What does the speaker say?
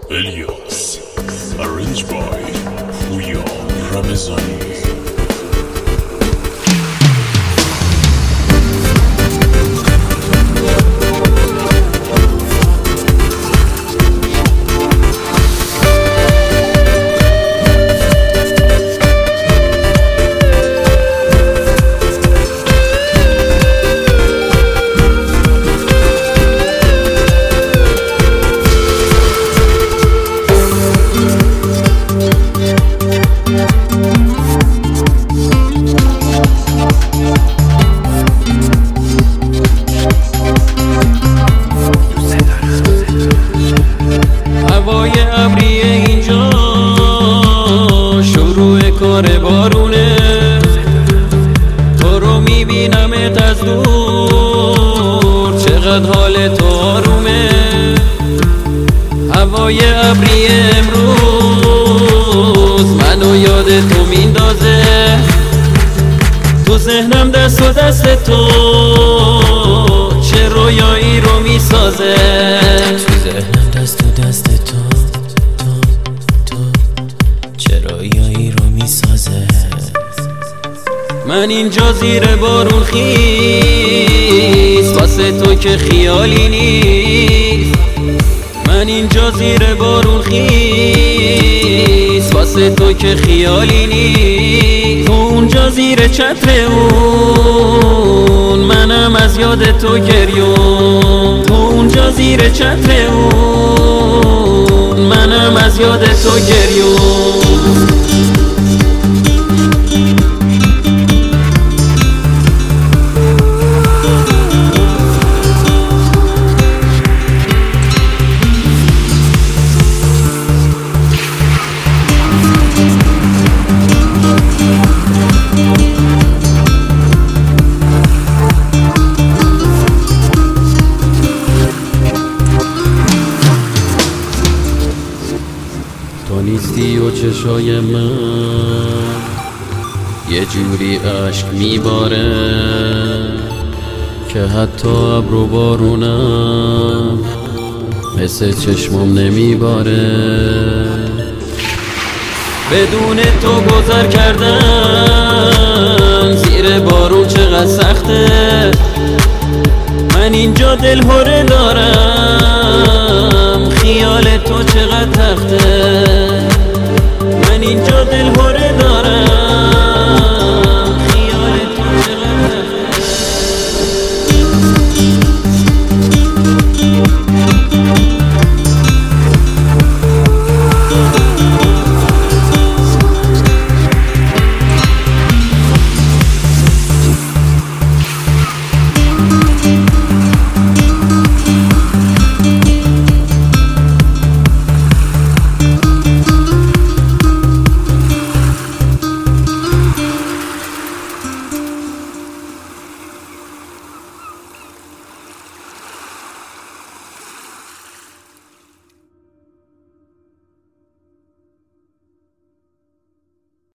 Elias, arranged by Puya Ramazani. بارونه تو رو میبینمت از دور، چقدر حال تو آرومه. هوای ابری امروز منو یاد تو میندازه، تو ذهنم دست و دست تو چه رویایی رو میسازه. تو ذهنم دست و دست تو چه رویایی رو میسازه. من اینجا زیر بارون خیس واسه تو که خیالی نیست. من اینجا زیر بارون خیس واسه تو که خیالی نیست. تو اونجا زیر چتر اون منم از یاد تو گریون. تو اونجا زیر چتر اون منم از یاد تو گریون. تو نیستی و چشای من یه جوری اشک میباره که حتی ابر و بارونم مثل چشمم نمیباره. بدون تو گذر کردن زیر بارون چقدر سخته. من اینجا دلهره دارم، خیال تو چقدر تخته. من اینجا دلهره